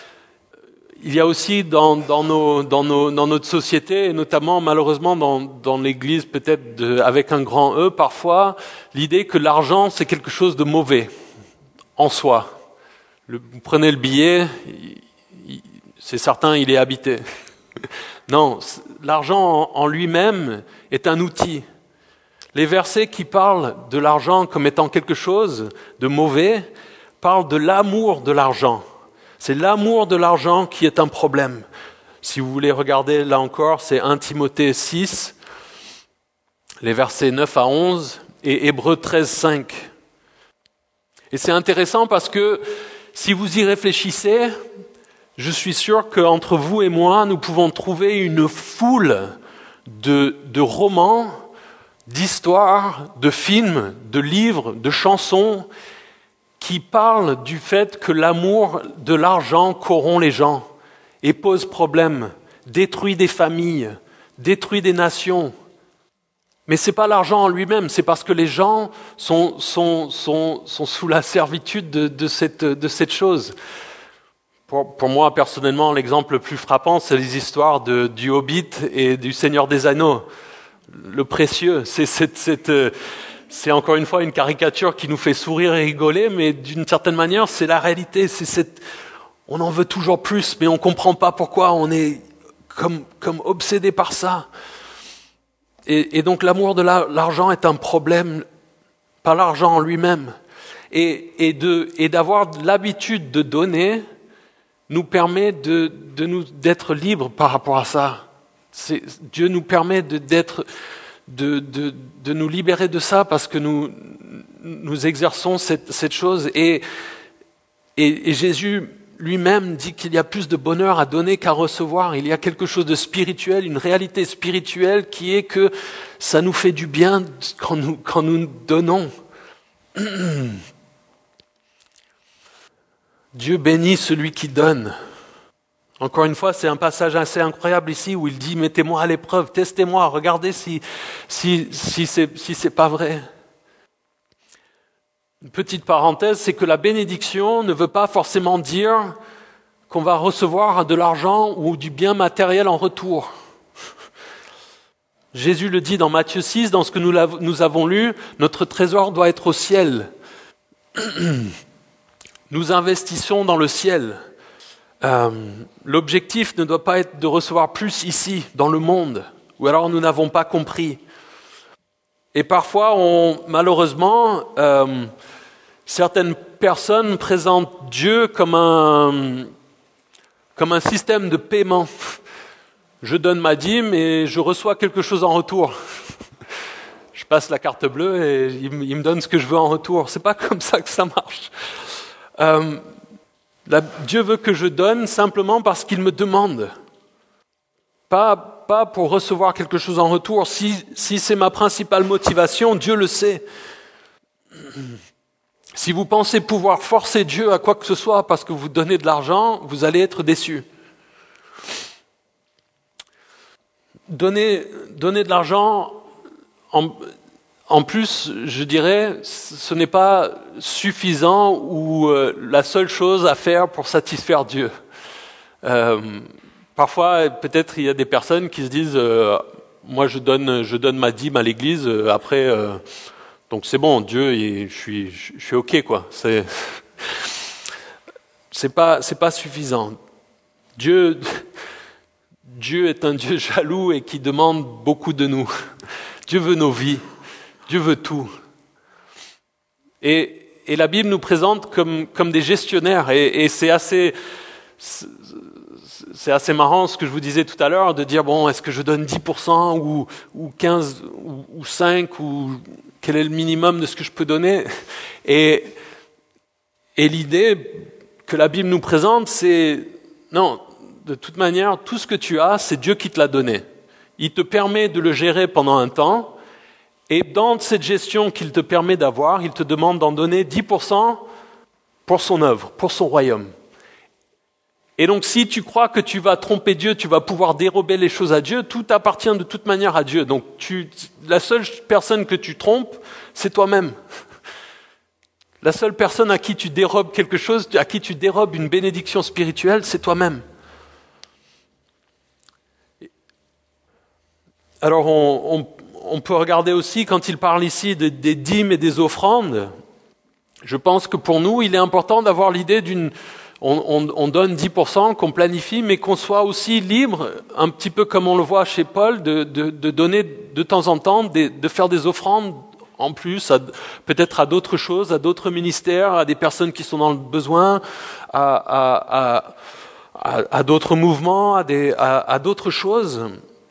aussi dans notre société, et notamment malheureusement dans l'Église peut-être avec un grand E parfois, l'idée que l'argent c'est quelque chose de mauvais en soi. Vous prenez le billet, c'est certain il est habité. Non, l'argent en lui-même est un outil. Les versets qui parlent de l'argent comme étant quelque chose de mauvais parlent de l'amour de l'argent. C'est l'amour de l'argent qui est un problème. Si vous voulez regarder là encore, c'est 1 Timothée 6, les versets 9 à 11 et Hébreux 13, 5. Et c'est intéressant parce que si vous y réfléchissez, je suis sûr qu'entre vous et moi, nous pouvons trouver une foule de romans, d'histoires, de films, de livres, de chansons qui parlent du fait que l'amour de l'argent corrompt les gens et pose problème, détruit des familles, détruit des nations. Mais ce n'est pas l'argent en lui-même, c'est parce que les gens sont sous la servitude de cette chose. Pour moi, personnellement, l'exemple le plus frappant, c'est les histoires du Hobbit et du Seigneur des Anneaux. Le précieux, c'est encore une fois une caricature qui nous fait sourire et rigoler, mais d'une certaine manière, c'est la réalité. On en veut toujours plus, mais on ne comprend pas pourquoi on est comme obsédé par ça. Et donc l'amour de l'argent est un problème, pas l'argent en lui-même. Et d'avoir l'habitude de donner nous permet d'être libres par rapport à ça. Dieu nous permet de nous libérer de ça parce que nous exerçons cette chose et Jésus lui-même dit qu'il y a plus de bonheur à donner qu'à recevoir. Il y a quelque chose de spirituel, une réalité spirituelle qui est que ça nous fait du bien quand nous donnons. Dieu bénit celui qui donne. Encore une fois, c'est un passage assez incroyable ici où il dit « Mettez-moi à l'épreuve, testez-moi, regardez si c'est pas vrai. » Une petite parenthèse, c'est que la bénédiction ne veut pas forcément dire qu'on va recevoir de l'argent ou du bien matériel en retour. Jésus le dit dans Matthieu 6, dans ce que nous avons lu, notre trésor doit être au ciel. Nous investissons dans le ciel. L'objectif ne doit pas être de recevoir plus ici, dans le monde, ou alors nous n'avons pas compris. Et parfois, malheureusement, certaines personnes présentent Dieu comme un système de paiement. Je donne ma dîme et je reçois quelque chose en retour. Je passe la carte bleue et il me donne ce que je veux en retour. C'est pas comme ça que ça marche. Dieu veut que je donne simplement parce qu'il me demande. Pas pour recevoir quelque chose en retour. Si c'est ma principale motivation, Dieu le sait. Si vous pensez pouvoir forcer Dieu à quoi que ce soit parce que vous donnez de l'argent, vous allez être déçus. Donner de l'argent, en plus, je dirais, ce n'est pas suffisant ou la seule chose à faire pour satisfaire Dieu. Parfois, peut-être, il y a des personnes qui se disent moi, je donne ma dîme à l'église, après, donc c'est bon, Dieu, je suis OK, quoi. C'est pas suffisant. Dieu est un Dieu jaloux et qui demande beaucoup de nous. Dieu veut nos vies. Dieu veut tout. Et la Bible nous présente comme des gestionnaires. Et c'est assez marrant ce que je vous disais tout à l'heure, de dire, bon, est-ce que je donne 10% ou 15 ou 5 ou quel est le minimum de ce que je peux donner? Et l'idée que la Bible nous présente, c'est, non, de toute manière, tout ce que tu as, c'est Dieu qui te l'a donné. Il te permet de le gérer pendant un temps, Et dans cette gestion qu'il te permet d'avoir, il te demande d'en donner 10% pour son œuvre, pour son royaume. Et donc si tu crois que tu vas tromper Dieu, tu vas pouvoir dérober les choses à Dieu, tout appartient de toute manière à Dieu. Donc la seule personne que tu trompes, c'est toi-même. La seule personne à qui tu dérobes quelque chose, à qui tu dérobes une bénédiction spirituelle, c'est toi-même. Alors on peut regarder aussi, quand il parle ici des dîmes et des offrandes, je pense que pour nous, il est important d'avoir l'idée on donne 10%, qu'on planifie, mais qu'on soit aussi libre, un petit peu comme on le voit chez Paul, de donner de temps en temps, de faire des offrandes en plus, peut-être à d'autres choses, à d'autres ministères, à des personnes qui sont dans le besoin, à d'autres mouvements, à d'autres choses.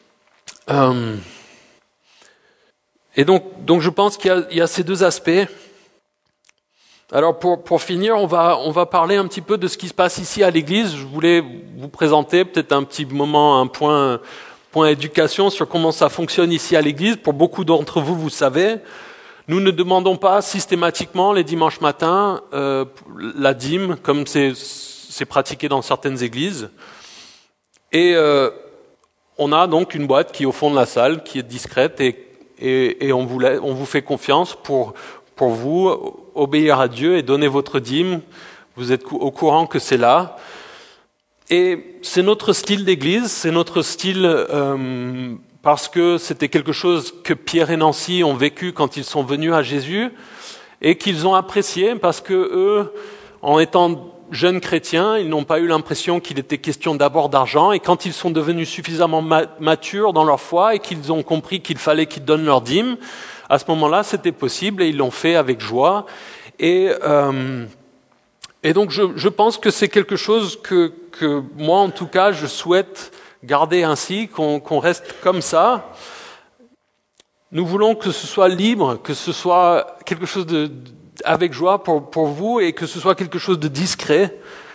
Et donc je pense qu'il y a ces deux aspects. Alors pour finir, on va parler un petit peu de ce qui se passe ici à l'église. Je voulais vous présenter peut-être un petit moment, un point éducation sur comment ça fonctionne ici à l'église. Pour beaucoup d'entre vous, vous savez, nous ne demandons pas systématiquement les dimanches matins la dîme, comme c'est pratiqué dans certaines églises. Et on a donc une boîte qui est au fond de la salle, qui est discrète, et on vous fait confiance pour vous obéir à Dieu et donner votre dîme. Vous êtes au courant que c'est là. Et c'est notre style d'église, c'est notre style parce que c'était quelque chose que Pierre et Nancy ont vécu quand ils sont venus à Jésus et qu'ils ont apprécié parce que eux, en étant jeunes chrétiens, ils n'ont pas eu l'impression qu'il était question d'abord d'argent, et quand ils sont devenus suffisamment matures dans leur foi et qu'ils ont compris qu'il fallait qu'ils donnent leur dîme, à ce moment-là, c'était possible et ils l'ont fait avec joie. Et donc je pense que c'est quelque chose que moi, en tout cas, je souhaite garder ainsi, qu'on reste comme ça. Nous voulons que ce soit libre, que ce soit quelque chose avec joie pour vous, et que ce soit quelque chose de discret.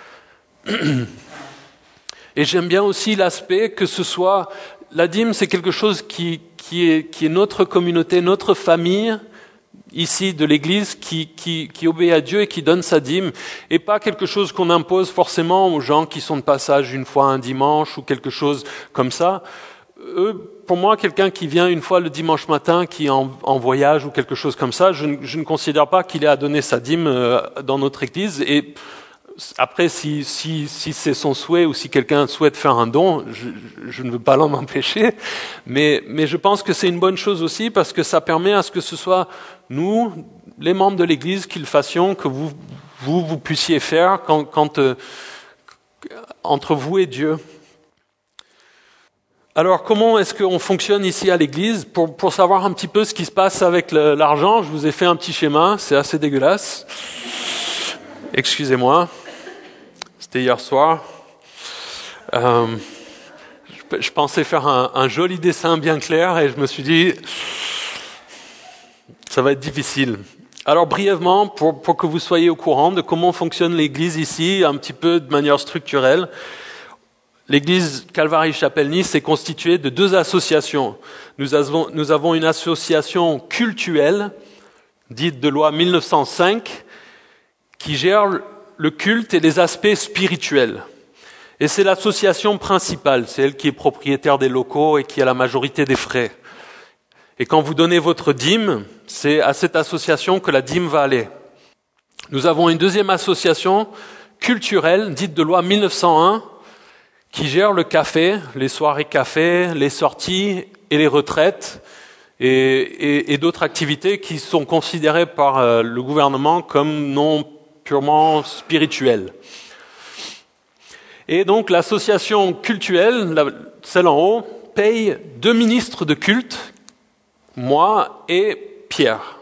Et j'aime bien aussi l'aspect que ce soit, la dîme, c'est quelque chose qui est notre communauté, notre famille, ici de l'Église, qui obéit à Dieu et qui donne sa dîme, et pas quelque chose qu'on impose forcément aux gens qui sont de passage une fois un dimanche ou quelque chose comme ça. Pour moi, quelqu'un qui vient une fois le dimanche matin, qui est en voyage ou quelque chose comme ça, je ne considère pas qu'il ait à donner sa dîme dans notre Église. Et après, si c'est son souhait ou si quelqu'un souhaite faire un don, je ne veux pas l'en empêcher. Mais je pense que c'est une bonne chose aussi parce que ça permet à ce que ce soit nous, les membres de l'Église, qui le fassions, que vous puissiez faire quand entre vous et Dieu. Alors, comment est-ce qu'on fonctionne ici à l'église? Pour savoir un petit peu ce qui se passe avec l'argent, je vous ai fait un petit schéma, c'est assez dégueulasse. Excusez-moi, c'était hier soir. Je pensais faire un joli dessin bien clair et je me suis dit, ça va être difficile. Alors, brièvement, pour que vous soyez au courant de comment fonctionne l'église ici, un petit peu de manière structurelle, l'église Calvary-Chapelle-Nice est constituée de deux associations. Nous avons une association cultuelle, dite de loi 1905, qui gère le culte et les aspects spirituels. Et c'est l'association principale, c'est elle qui est propriétaire des locaux et qui a la majorité des frais. Et quand vous donnez votre dîme, c'est à cette association que la dîme va aller. Nous avons une deuxième association culturelle, dite de loi 1901, qui gère le café, les soirées café, les sorties et les retraites et d'autres activités qui sont considérées par le gouvernement comme non purement spirituelles. Et donc l'association cultuelle, celle en haut, paye 2 ministres de culte, moi et Pierre.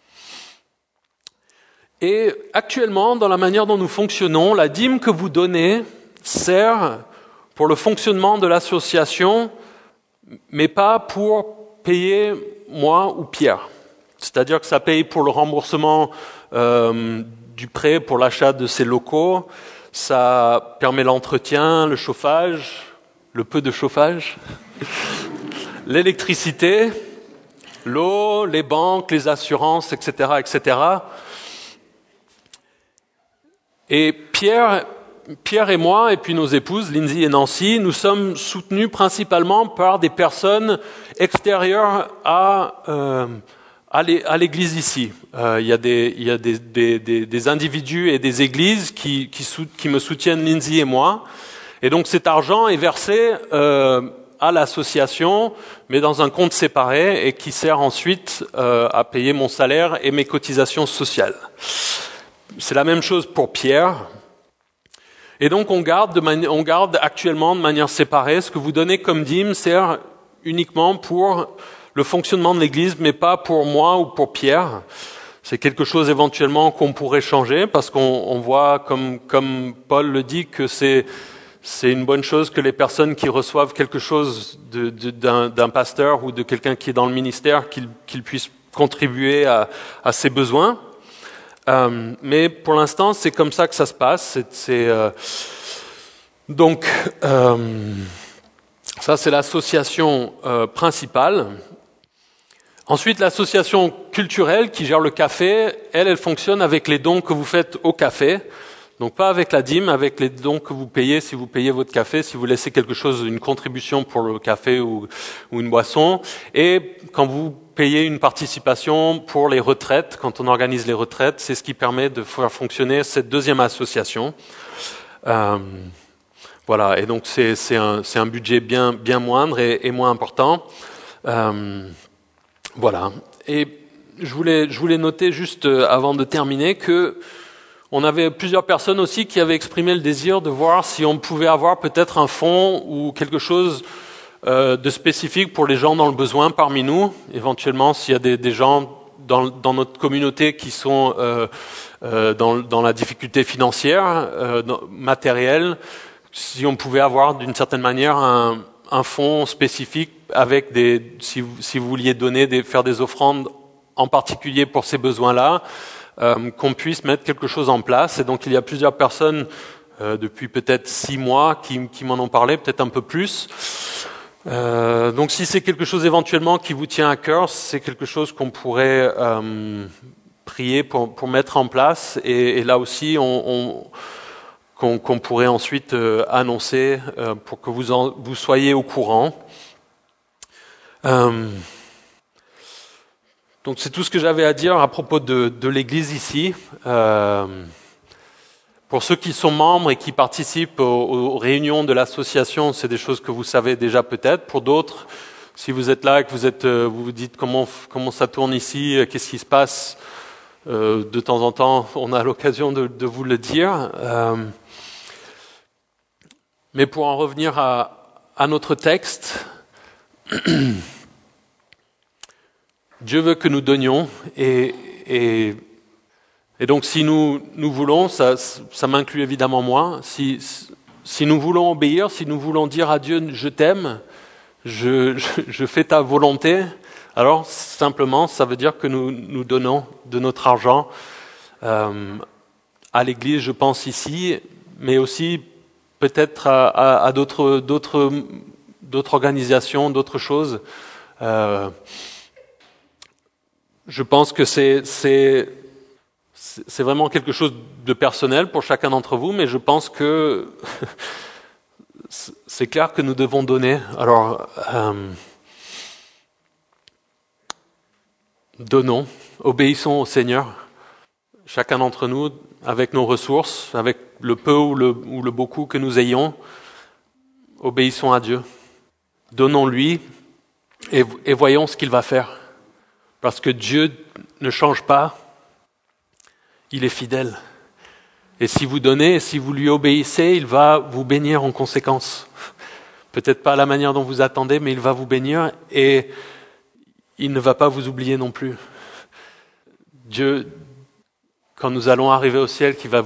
Et actuellement, dans la manière dont nous fonctionnons, la dîme que vous donnez sert pour le fonctionnement de l'association, mais pas pour payer moi ou Pierre. C'est-à-dire que ça paye pour le remboursement du prêt pour l'achat de ces locaux, ça permet l'entretien, le chauffage, le peu de chauffage, l'électricité, l'eau, les banques, les assurances, etc., etc. Et Pierre et moi, et puis nos épouses, Lindsay et Nancy, nous sommes soutenus principalement par des personnes extérieures à l'église ici. Il y a des individus et des églises qui me soutiennent, Lindsay et moi. Et donc cet argent est versé à l'association, mais dans un compte séparé et qui sert ensuite à payer mon salaire et mes cotisations sociales. C'est la même chose pour Pierre. Et donc on garde actuellement de manière séparée. Ce que vous donnez comme dîme sert uniquement pour le fonctionnement de l'Église, mais pas pour moi ou pour Pierre. C'est quelque chose éventuellement qu'on pourrait changer, parce qu'on voit, comme Paul le dit, que c'est une bonne chose que les personnes qui reçoivent quelque chose d'un pasteur ou de quelqu'un qui est dans le ministère, qu'ils puissent contribuer à ses besoins. Mais pour l'instant, c'est comme ça que ça se passe. Donc, ça c'est l'association principale. Ensuite, l'association culturelle qui gère le café, elle fonctionne avec les dons que vous faites au café. Donc pas avec la dîme, avec les dons que vous payez si vous payez votre café, si vous laissez quelque chose, une contribution pour le café ou une boisson. Et quand vous payez une participation pour les retraites, quand on organise les retraites, c'est ce qui permet de faire fonctionner cette deuxième association. Voilà, et donc c'est un budget bien moindre et moins important. Voilà. Et je voulais noter juste avant de terminer que on avait plusieurs personnes aussi qui avaient exprimé le désir de voir si on pouvait avoir peut-être un fonds ou quelque chose de spécifique pour les gens dans le besoin parmi nous. Éventuellement, s'il y a des gens dans notre communauté qui sont dans la difficulté financière, matérielle, si on pouvait avoir d'une certaine manière un fonds spécifique avec si vous vouliez faire des offrandes en particulier pour ces besoins-là, qu'on puisse mettre quelque chose en place. Et donc il y a plusieurs personnes depuis peut-être 6 mois qui m'en ont parlé, peut-être un peu plus. Donc si c'est quelque chose éventuellement qui vous tient à cœur, c'est quelque chose qu'on pourrait prier pour mettre en place. Et là aussi, qu'on pourrait ensuite annoncer pour que vous soyez au courant. Donc c'est tout ce que j'avais à dire à propos de l'Église ici. Pour ceux qui sont membres et qui participent aux réunions de l'association, c'est des choses que vous savez déjà peut-être. Pour d'autres, si vous êtes là et que vous vous dites comment ça tourne ici, qu'est-ce qui se passe, de temps en temps, on a l'occasion de vous le dire. Mais pour en revenir à notre texte, Dieu veut que nous donnions et donc si nous voulons, ça m'inclut évidemment moi, si nous voulons obéir, si nous voulons dire à Dieu je t'aime, je fais ta volonté, alors simplement ça veut dire que nous donnons de notre argent à l'Église, je pense ici, mais aussi peut-être à d'autres organisations, d'autres choses. Je pense que c'est vraiment quelque chose de personnel pour chacun d'entre vous, mais je pense que c'est clair que nous devons donner. Alors, donnons, obéissons au Seigneur, chacun d'entre nous, avec nos ressources, avec le peu ou le beaucoup que nous ayons, obéissons à Dieu. Donnons-lui et voyons ce qu'il va faire. Parce que Dieu ne change pas, il est fidèle. Et si vous donnez, si vous lui obéissez, il va vous bénir en conséquence. Peut-être pas à la manière dont vous attendez, mais il va vous bénir et il ne va pas vous oublier non plus. Dieu, quand nous allons arriver au ciel, qui va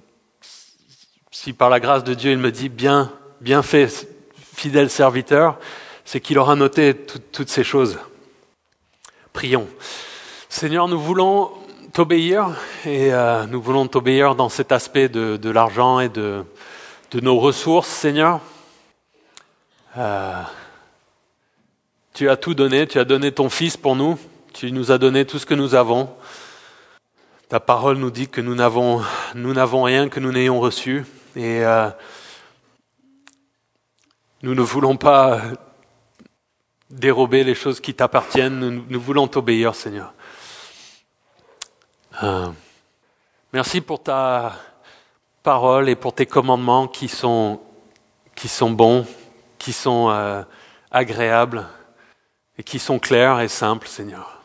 si par la grâce de Dieu il me dit bien fait, fidèle serviteur, c'est qu'il aura noté toutes ces choses. Prions. Seigneur, nous voulons t'obéir et nous voulons t'obéir dans cet aspect de l'argent et de nos ressources, Seigneur. Tu as tout donné, tu as donné ton Fils pour nous. Tu nous as donné tout ce que nous avons. Ta parole nous dit que nous n'avons rien que nous n'ayons reçu. Et nous ne voulons pas dérober les choses qui t'appartiennent. Nous voulons t'obéir, Seigneur. Merci pour ta parole et pour tes commandements qui sont bons, qui sont agréables et qui sont clairs et simples, Seigneur.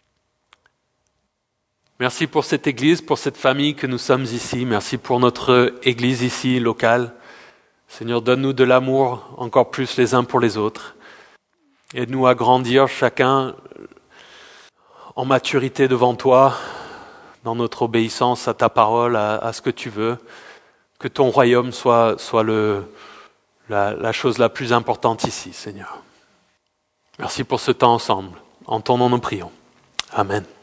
Merci pour cette Église, pour cette famille que nous sommes ici. Merci pour notre Église ici, locale. Seigneur, donne-nous de l'amour encore plus les uns pour les autres. Aide-nous à grandir chacun en maturité devant toi, dans notre obéissance à ta parole, à ce que tu veux. Que ton royaume soit la chose la plus importante ici, Seigneur. Merci pour ce temps ensemble. En ton nom nous prions. Amen.